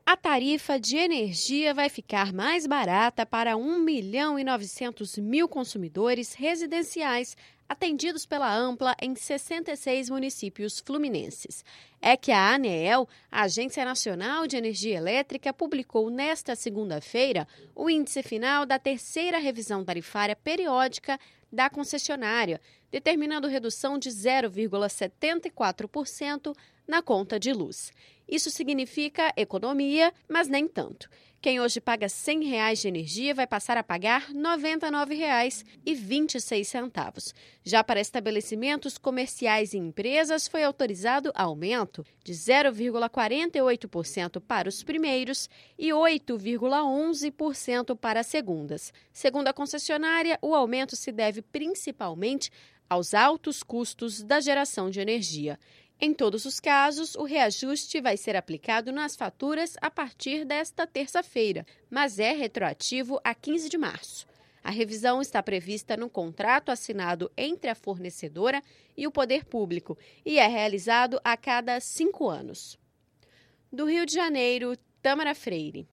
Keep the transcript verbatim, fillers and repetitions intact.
A tarifa de energia vai ficar mais barata para um milhão e novecentos mil consumidores residenciais atendidos pela Ampla em sessenta e seis municípios fluminenses. É que a ANEEL, a Agência Nacional de Energia Elétrica, publicou nesta segunda-feira o índice final da terceira revisão tarifária periódica da concessionária, determinando redução de zero vírgula setenta e quatro por cento na conta de luz. Isso significa economia, mas nem tanto. Quem hoje paga cem reais de energia vai passar a pagar noventa e nove reais e vinte e seis centavos. Já para estabelecimentos comerciais e empresas, foi autorizado aumento de zero vírgula quarenta e oito por cento para os primeiros e oito vírgula onze por cento para as segundas. Segundo a concessionária, o aumento se deve principalmente aos altos custos da geração de energia. Em todos os casos, o reajuste vai ser aplicado nas faturas a partir desta terça-feira, mas é retroativo a quinze de março. A revisão está prevista no contrato assinado entre a fornecedora e o poder público e é realizado a cada cinco anos. Do Rio de Janeiro, Tâmara Freire.